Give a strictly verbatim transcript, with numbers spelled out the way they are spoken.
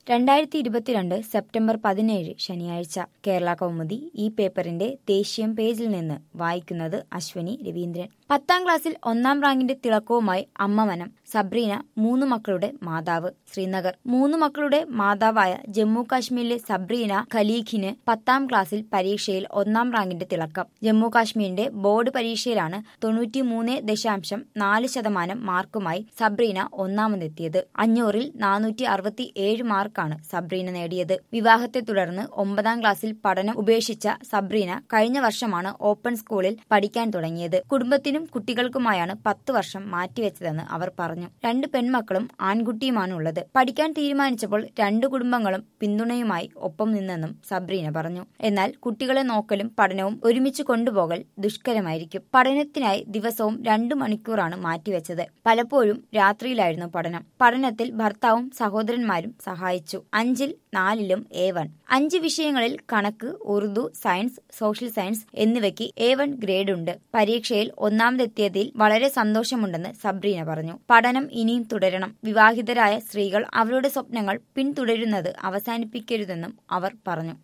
രണ്ടായിരത്തി ഇരുപത്തിരണ്ട് സെപ്റ്റംബർ പതിനേഴ് ശനിയാഴ്ച കേരള കൗമുദി ഈ പേപ്പറിന്റെ ദേശീയം പേജിൽ നിന്ന് വായിക്കുന്നത് അശ്വനി രവീന്ദ്രൻ. പത്താം ക്ലാസ്സിൽ ഒന്നാം റാങ്കിന്റെ തിളക്കവുമായി അമ്മമനം. സബ്രീന മൂന്ന് മക്കളുടെ മാതാവ്. ശ്രീനഗർ. മൂന്ന് മക്കളുടെ മാതാവായ ജമ്മു കാശ്മീരിലെ സബ്രീന ഖലീഖിന് പത്താം ക്ലാസ്സിൽ പരീക്ഷയിൽ ഒന്നാം റാങ്കിന്റെ തിളക്കം. ജമ്മു കാശ്മീരിന്റെ ബോർഡ് പരീക്ഷയിലാണ് തൊണ്ണൂറ്റി മൂന്ന് ദശാംശം നാല് ശതമാനം മാർക്കുമായി സബ്രീന ഒന്നാമതെത്തിയത്. അഞ്ഞൂറിൽ നാനൂറ്റി അറുപത്തി ഏഴ് മാർക്കാണ് സബ്രീന നേടിയത്. വിവാഹത്തെ തുടർന്ന് ഒമ്പതാം ക്ലാസ്സിൽ പഠനം ഉപേക്ഷിച്ച സബ്രീന കഴിഞ്ഞ വർഷമാണ് ഓപ്പൺ സ്കൂളിൽ പഠിക്കാൻ തുടങ്ങിയത്. കുടുംബത്തിനും കുട്ടികൾക്കുമായാണ് പത്ത് വർഷം മാറ്റിവെച്ചതെന്ന് അവർ പറഞ്ഞു. രണ്ട് പെൺമക്കളും ആൺകുട്ടിയുമാണ് ഉള്ളത്. പഠിക്കാൻ തീരുമാനിച്ചപ്പോൾ രണ്ടു കുടുംബങ്ങളും പിന്തുണയുമായി ഒപ്പം നിന്നെന്നും സബ്രീന പറഞ്ഞു. എന്നാൽ കുട്ടികളെ നോക്കലും പഠനവും ഒരുമിച്ച് കൊണ്ടുപോകൽ ദുഷ്കരമായിരിക്കും. പഠനത്തിനായി ദിവസവും രണ്ടു മണിക്കൂറാണ് മാറ്റിവെച്ചത്. പലപ്പോഴും രാത്രിയിലായിരുന്നു പഠനം. പഠനത്തിൽ ഭർത്താവും സഹോദരന്മാരും സഹായിച്ചു. അഞ്ചിൽ നാലിലും എ വൺ. അഞ്ച് വിഷയങ്ങളിൽ കണക്ക്, ഉറുദു, സയൻസ്, സോഷ്യൽ സയൻസ് എന്നിവയ്ക്ക് എ വൺ ഗ്രേഡ് ഉണ്ട്. പരീക്ഷയിൽ ഒന്നാമതെത്തിയതിൽ വളരെ സന്തോഷമുണ്ടെന്ന് സബ്രീന പറഞ്ഞു. പഠനം ഇനിയും തുടരണം. വിവാഹിതരായ സ്ത്രീകൾ അവരുടെ സ്വപ്നങ്ങൾ പിന്തുടരുന്നത് അവസാനിപ്പിക്കരുതെന്നും അവർ പറഞ്ഞു.